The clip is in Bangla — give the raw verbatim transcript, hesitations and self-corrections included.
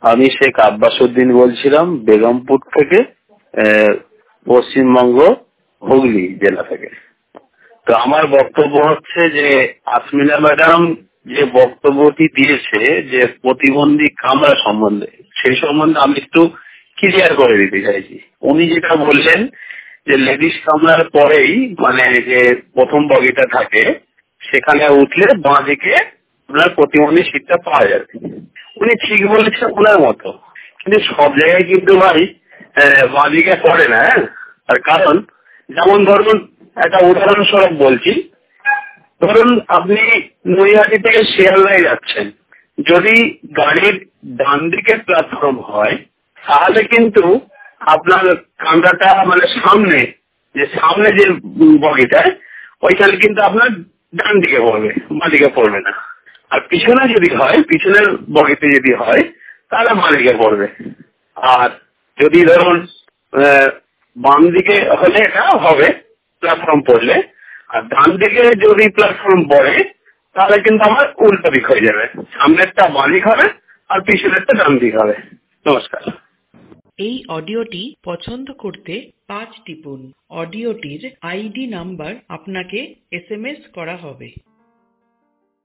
আমি শেখ আব্বাসউদ্দিন বলছিলাম বেগমপুর থেকে, পশ্চিমবঙ্গ, হুগলি জেলা থেকে। তো আমার বক্তব্য হচ্ছে যে আসমিনা ম্যাডাম যে বক্তব্যটি দিয়েছে যে প্রতিবন্ধী কামরা সম্বন্ধে, সেই সম্বন্ধে আমি একটু ক্লিয়ার করে দিতে চাইছি। উনি যেটা বললেন যে লেডিস কামরার পরেই মানে যে প্রথম বগিটা থাকে সেখানে উঠলে বাঁ দিকে আপনার প্রতিবন্ধী সিটটা পাওয়া যাবে। উনি ঠিক বলেছেন ওনার মতো, কিন্তু সব জায়গায় কিন্তু ভাই বাঁ দিকে পড়ে না। হ্যাঁ, আর কারণ যেমন ধরুন একটা উদাহরণস্বরূপ বলছি, ধরুন আপনি নৈহাটি থেকে শিয়ালদায় যাচ্ছেন, যদি গাড়ির ডান দিকে প্ল্যাটফর্ম হয় তাহলে কিন্তু আপনার কামরাটা মানে সামনে যে সামনে যে বগিটা ওইখানে কিন্তু আপনার ডান দিকে পড়বে, বাঁ দিকে পড়বে না। আর পিছনে যদি হয়, পিছনের বগিতে যদি হয় তাহলে বাঁ দিকে পড়বে। আর যদি ধরুন বাম দিকে হলে এটা হবে প্ল্যাটফর্ম পড়লে, আর ডান দিকে যদি প্ল্যাটফর্ম পড়ে তাহলে কিন্তু আমার উল্টো দিক হয়ে যাবে, সামনেরটা বাঁ দিক হবে আর পিছনেরটা ডান দিক হবে। নমস্কার। এই অডিওটি পছন্দ করতে পাঁচ টিপুন। অডিওটির আইডি নাম্বার আপনাকে এস এম এস করা হবে।